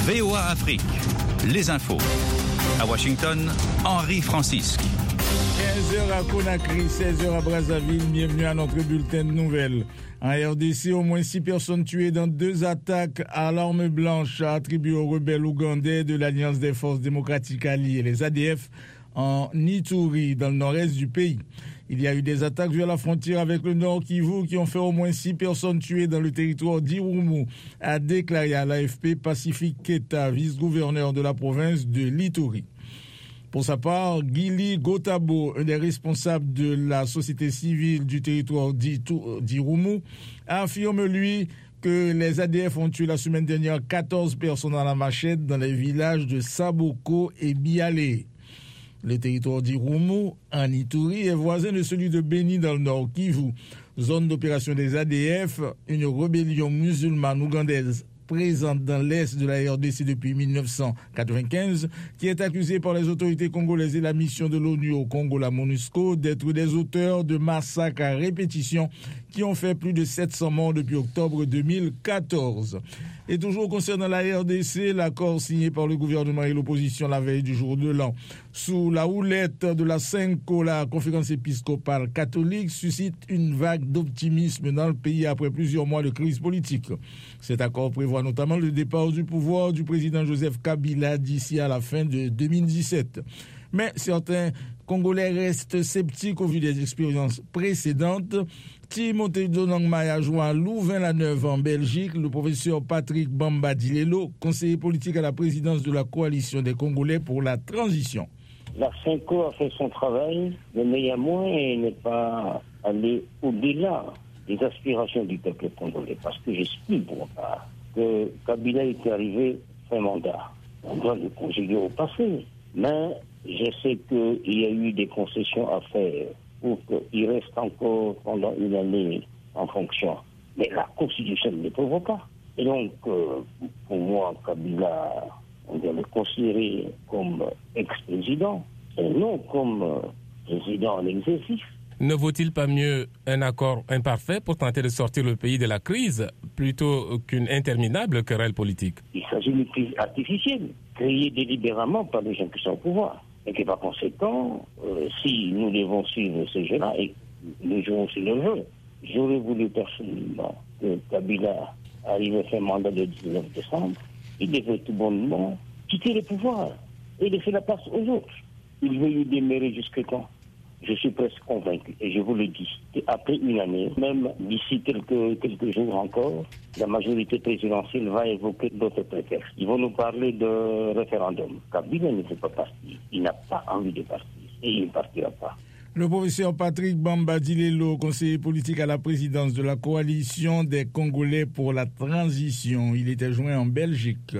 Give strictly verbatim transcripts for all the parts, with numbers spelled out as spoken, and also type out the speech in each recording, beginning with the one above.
V O A Afrique, les infos. À Washington, Henri Francisque. quinze heures à Conakry, seize heures à Brazzaville. Bienvenue à notre bulletin de nouvelles. En R D C, au moins six personnes tuées dans deux attaques à l'arme blanche attribuées aux rebelles ougandais de l'Alliance des forces démocratiques alliées, les A D F, en Ituri, dans le nord-est du pays. Il y a eu des attaques vers la frontière avec le Nord Kivu qui ont fait au moins six personnes tuées dans le territoire d'Irumu, a déclaré à l'A F P Pacifique Keta, vice-gouverneur de la province de l'Ituri. Pour sa part, Gili Gotabo, un des responsables de la société civile du territoire d'Irumu, affirme, lui, que les A D F ont tué la semaine dernière quatorze personnes à la machette dans les villages de Saboko et Biale. Le territoire d'Irumu, en Ituri, est voisin de celui de Beni dans le Nord Kivu, zone d'opération des A D F, une rébellion musulmane ougandaise présente dans l'est de la R D C depuis mille neuf cent quatre-vingt-quinze, qui est accusée par les autorités congolaises et la mission de l'ONU au Congo, la MONUSCO, d'être des auteurs de massacres à répétition qui ont fait plus de sept cents morts depuis octobre deux mille quatorze. Et toujours concernant la R D C, l'accord signé par le gouvernement et l'opposition la veille du jour de l'an, sous la houlette de la CENCO, la conférence épiscopale catholique, suscite une vague d'optimisme dans le pays après plusieurs mois de crise politique. Cet accord prévoit notamment le départ du pouvoir du président Joseph Kabila d'ici à la fin de deux mille dix-sept. Mais certains Congolais restent sceptiques au vu des expériences précédentes. Timothée Donangmay a joint à Louvain-la-Neuve en Belgique le professeur Patrick Bamba Dilelo, conseiller politique à la présidence de la coalition des Congolais pour la transition. La CENCO a fait son travail, mais néanmoins, elle n'est pas allée au-delà des aspirations du peuple congolais, parce que j'estime pour ma part que Kabila est arrivé fin mandat. On doit le conjuguer au passé, mais je sais qu'il y a eu des concessions à faire pour qu'il reste encore pendant une année en fonction. Mais la Constitution ne le prévoit pas. Et donc, euh, pour moi, Kabila, on doit le considérer comme ex-président et non comme euh, président en exercice. Ne vaut-il pas mieux un accord imparfait pour tenter de sortir le pays de la crise plutôt qu'une interminable querelle politique? Il s'agit d'une crise artificielle, créée délibérément par les gens qui sont au pouvoir. Et que par conséquent, euh, si nous devons suivre ce jeu-là, et nous jouons sur le jeu, j'aurais voulu personnellement que Kabila arrive à fin mandat le dix-neuf décembre, il devait tout bonnement quitter le pouvoir et laisser la place aux autres. Il veut y demeurer jusqu'à quand? Je suis presque convaincu, et je vous le dis, qu'après une année, même d'ici quelques, quelques jours encore, la majorité présidentielle va évoquer d'autres prétextes. Ils vont nous parler de référendum. Kabila ne fait pas partir. Il n'a pas envie de partir, et il ne partira pas. Le professeur Patrick Bamba Dilelo, conseiller politique à la présidence de la coalition des Congolais pour la transition. Il était joint en Belgique.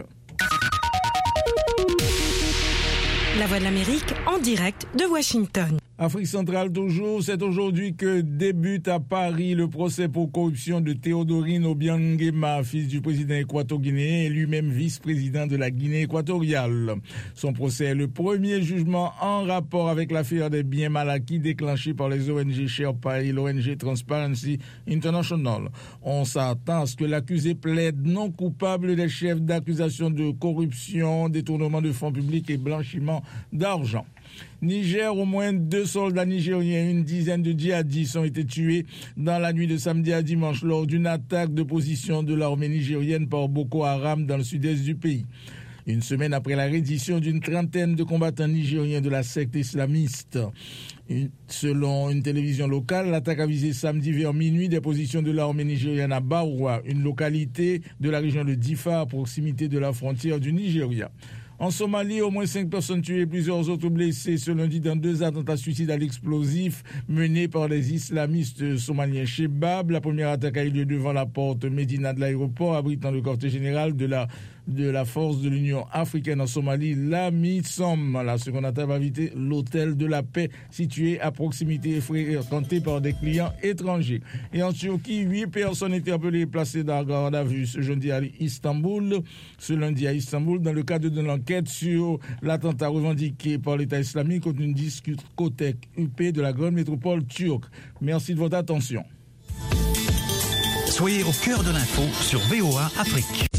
La Voix de l'Amérique en direct de Washington. Afrique centrale toujours, c'est aujourd'hui que débute à Paris le procès pour corruption de Théodorine Obiangema, fils du président équato-guinéen et lui-même vice-président de la Guinée équatoriale. Son procès est le premier jugement en rapport avec l'affaire des biens mal acquis déclenchée par les O N G Sherpa et l'O N G Transparency International. On s'attend à ce que l'accusé plaide non coupable des chefs d'accusation de corruption, détournement de fonds publics et blanchiment d'argent. Niger, au moins deux soldats nigériens et une dizaine de djihadistes ont été tués dans la nuit de samedi à dimanche lors d'une attaque de position de l'armée nigérienne par Boko Haram dans le sud-est du pays. Une semaine après la reddition d'une trentaine de combattants nigériens de la secte islamiste. Une, selon une télévision locale, l'attaque a visé samedi vers minuit des positions de l'armée nigérienne à Baoua, une localité de la région de Difa à proximité de la frontière du Nigeria. En Somalie, au moins cinq personnes tuées et plusieurs autres blessées ce lundi dans deux attentats suicides à l'explosif menés par les islamistes somaliens Shebab. La première attaque a eu lieu devant la porte Médina de l'aéroport, abritant le quartier général de la, de la force de l'Union africaine en Somalie, l'AMISOM. La seconde attaque va visiter l'hôtel de la paix situé à proximité et fréquenté par des clients étrangers. Et en Turquie, huit personnes interpellées et placées dans la garde à vue ce jeudi à Istanbul, ce lundi à Istanbul, dans le cadre de l'enquête sur l'attentat revendiqué par l'État islamique contre une discothèque U P de la grande métropole turque. Merci de votre attention. Soyez au cœur de l'info sur V O A Afrique.